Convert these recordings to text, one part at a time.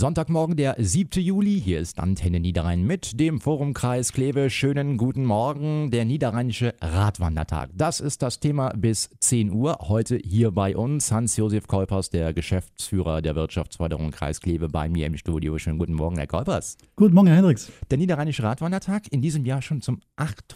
Sonntagmorgen, der 7. Juli. Hier ist Antenne Niederrhein mit dem Forumkreis Kleve. Schönen guten Morgen. Der Niederrheinische Radwandertag. Das ist das Thema bis 10 Uhr. Heute hier bei uns Hans-Josef Keupers, der Geschäftsführer der Wirtschaftsförderung Kreis Kleve, bei mir im Studio. Schönen guten Morgen, Herr Keupers. Guten Morgen, Herr Hendricks. Der Niederrheinische Radwandertag in diesem Jahr schon zum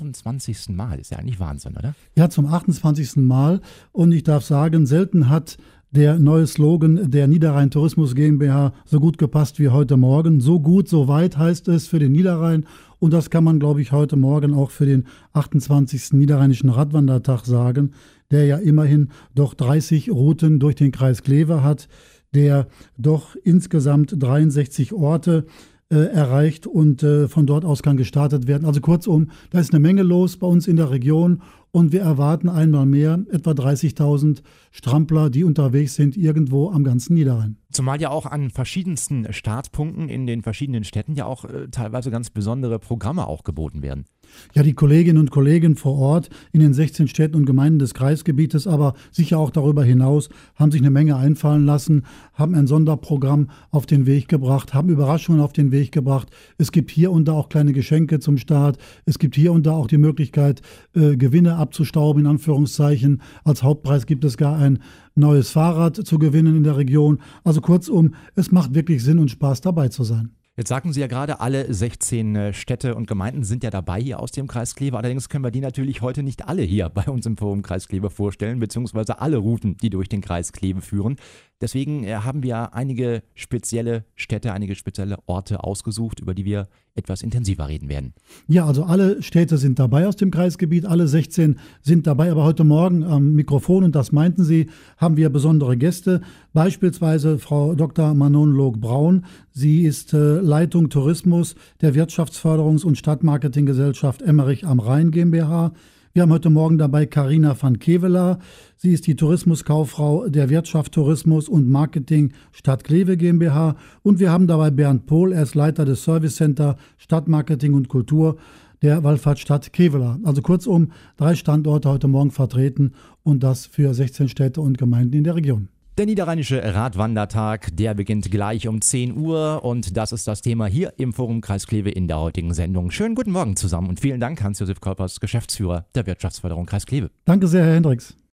28. Mal. Ist ja eigentlich Wahnsinn, oder? Ja, zum 28. Mal. Und ich darf sagen, selten hat der neue Slogan der Niederrhein Tourismus GmbH so gut gepasst wie heute Morgen. So gut, so weit heißt es für den Niederrhein. Und das kann man, glaube ich, heute Morgen auch für den 28. Niederrheinischen Radwandertag sagen, der ja immerhin doch 30 Routen durch den Kreis Kleve hat, der doch insgesamt 63 Orte erreicht und von dort aus kann gestartet werden. Also kurzum, da ist eine Menge los bei uns in der Region und wir erwarten einmal mehr etwa 30.000 Strampler, die unterwegs sind irgendwo am ganzen Niederrhein. Zumal ja auch an verschiedensten Startpunkten in den verschiedenen Städten ja auch teilweise ganz besondere Programme auch geboten werden. Ja, die Kolleginnen und Kollegen vor Ort in den 16 Städten und Gemeinden des Kreisgebietes, aber sicher auch darüber hinaus, haben sich eine Menge einfallen lassen, haben ein Sonderprogramm auf den Weg gebracht, haben Überraschungen auf den Weg gebracht. Es gibt hier und da auch kleine Geschenke zum Start. Es gibt hier und da auch die Möglichkeit, Gewinne abzustauben, in Anführungszeichen. Als Hauptpreis gibt es gar ein neues Fahrrad zu gewinnen in der Region. Also kurzum, es macht wirklich Sinn und Spaß, dabei zu sein. Jetzt sagten Sie ja gerade, alle 16 Städte und Gemeinden sind ja dabei hier aus dem Kreis Kleve. Allerdings können wir die natürlich heute nicht alle hier bei uns im Forum Kreis Kleve vorstellen, beziehungsweise alle Routen, die durch den Kreis Kleve führen. Deswegen haben wir einige spezielle Städte, einige spezielle Orte ausgesucht, über die wir etwas intensiver reden werden. Ja, also alle Städte sind dabei aus dem Kreisgebiet, alle 16 sind dabei, aber heute Morgen am Mikrofon, und das meinten Sie, haben wir besondere Gäste, beispielsweise Frau Dr. Manon Log-Braun. Sie ist Leitung Tourismus der Wirtschaftsförderungs- und Stadtmarketinggesellschaft Emmerich am Rhein GmbH. Wir haben heute Morgen dabei Carina van Kevelaar. Sie ist die Tourismuskauffrau der Wirtschaft, Tourismus und Marketing Stadt Kleve GmbH. Und wir haben dabei Bernd Pohl, er ist Leiter des Service Center Stadtmarketing und Kultur der Wallfahrtsstadt Kevelaar. Also kurzum, 3 Standorte heute Morgen vertreten und das für 16 Städte und Gemeinden in der Region. Der Niederrheinische Radwandertag, der beginnt gleich um 10 Uhr und das ist das Thema hier im Forum Kreis Kleve in der heutigen Sendung. Schönen guten Morgen zusammen und vielen Dank, Hans-Josef Keupers, Geschäftsführer der Wirtschaftsförderung Kreis Kleve. Danke sehr, Herr Hendricks.